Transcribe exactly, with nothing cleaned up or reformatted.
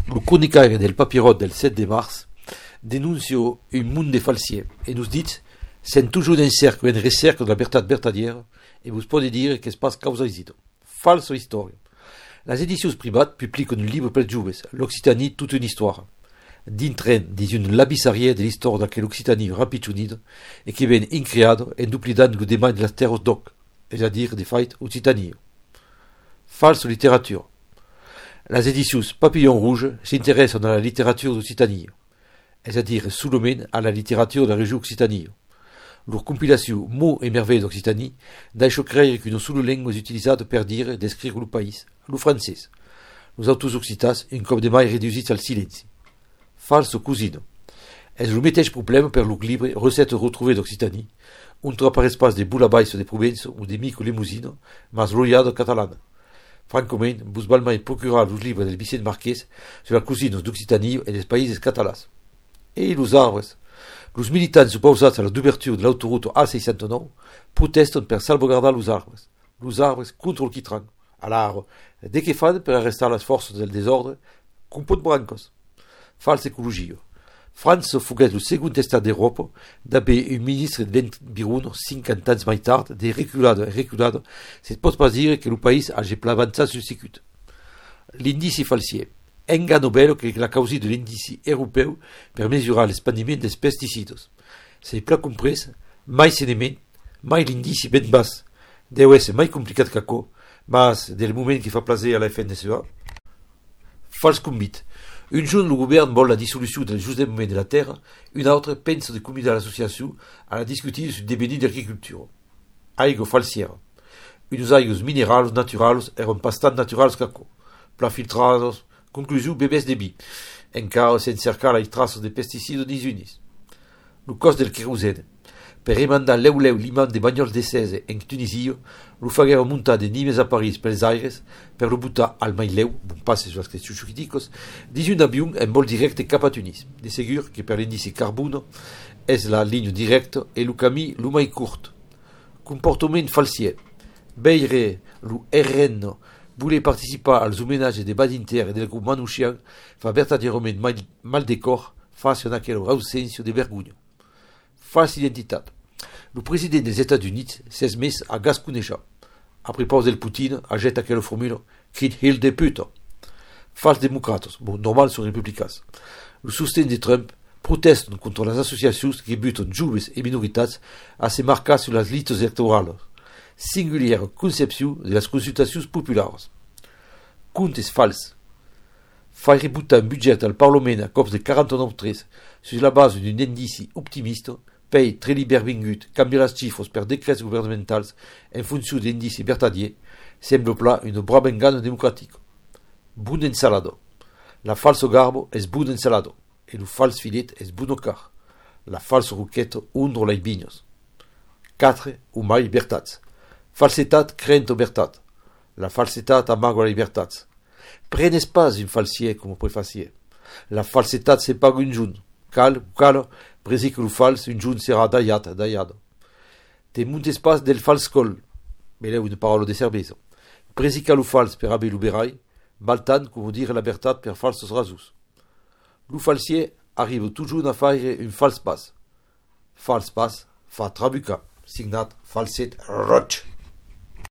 Lo comunicare del papirot del sette de mars denuncio un munt de falsiers et nous dit c'est toujours un cercle, un recercle de la veritat vertadière et vous pouvez dire que se passe causa isito. Falso historia. Les éditions privates publient un livre per joves, l'Occitanie toute une histoire. Dintre dis une labissarière de l'histoire de l'Occitanie rapitxunida et qui vient increado en duplidant le débat de las terres doc, c'est-à-dire des faits Occitanie. False littérature. Les éditions Papillon Rouge s'intéressent à la littérature d'Occitanie, c'est-à-dire sous-domaine à la littérature de la région Occitanie. Leur compilation Mots et merveilles d'Occitanie deixa créer qu'une seule langue est utilisée pour dire et décrire le pays, le français. Nous autres occitas, un cop de mai réduits al silenci. Falso cusino. Es le mateix problème per le livre Recettes retrouvées d'Occitanie, on ne apparaissent pas des boules à baisse des provinces ou des micro-limousines, mais l'oliade catalane. Francament, vous balmai procurar los livres del Vicent Marquès sur la cousine d'Occitanie et des pays catalans. Et les arbres. Los militants opposats à l'ouverture de l'autoroute A six cent neuf protestent per salvaguardar los arbres. Los arbres contre le quitran. Alors, dès que fan per arrestar les forces del desordre, compot brancos. Falsa ecologia. França foguet le segon estat d'Europa d'haver un ministre de vint-i-un, cinquanta ans mai tard, de reculado e reculado, se pot pas dire que le pays hagi pla avançat sul circuit. L'indici falsier. Engano bello que la causa de l'indici europeu per mesurar l'expandiment des pesticides. C'est pla compris, mai senement, mai l'indici ben bas. Deu esse mai complicat qu'aco, mas del moment qui fa plaser à la F N S E A. Fals convit. Un jour, le gouvernement vol la dissolution del jugement de la terre, une autre pense de convider l'association à la discuter sur le devenir de l'agriculture. Aigo falsiera. Unos aigos minerals naturals eran bastant naturals qu'aco. Pla filtrados, conclusiu bebès de bi, encara sen cercar les traces de pesticides ni unis. Le cost del querosène. Per remandar l'euleu l'imant de bagnols de sese en Tunisie, lo faguera muntar de nimes a Paris pels aires per lo butar al mai leu, bon passe sur les questions jurídicos, dins un avion en vol directe cap a Tunis. De segur que per l'indice carbono és la ligne directe e lo camí lo mai curt. Comportament falsier. Beire lo R N voulait participer als homenatges de Badinter et del groupe Manouchian fa vertadierament mal, mal de cor face a aquella ausència de vergonya. Falsa identitat. Le président des États-Unis s'est mis à gasconnejar. Après pause del Poutine, achète aquella formule Kid Hill de puta. Fals démocrates, bon, normal sur républicains. Le soutien de Trump proteste contre les associations qui butent joves et minoritats à se marquer sur les listes électorales. Singulière conception de les consultations populaires. Comptes fals. Faire rebutar un budget al Parlement à cops de quarante-neuf tres sur la base d'un indice optimiste paye très libervingut canviar les chiffres per décrets gouvernementals en fonction d'indices vertadiers semble pla une brava engano démocratique. Bon ensalado. La falso garbo es bon ensalado et le fals filet es bon car. La falso roquette ondro les vignos. quatre ou mai vertats. Falsetat crent o vertat. La falsetat amago la libertat. Prenes pas un falsier comme préfacier. La falsetat c'est pas un joun. Cal, cal, presi que le fals, un joun sera daiat, daiado. Te montes pas del fals col. Mais là, une parole de service. Presi que le fals per abe l'uberai, maltan, comme dire la vertat per falsos rasus. Le falsier arrive toujours à faire un fals pas. Fals pas, fa trabuca, signat falset roch.